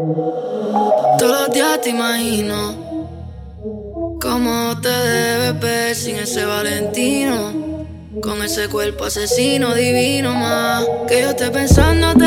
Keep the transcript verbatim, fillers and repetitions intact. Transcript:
Todos los días te imagino cómo te debes ver sin ese Valentino, con ese cuerpo asesino divino más. Que yo esté pensándote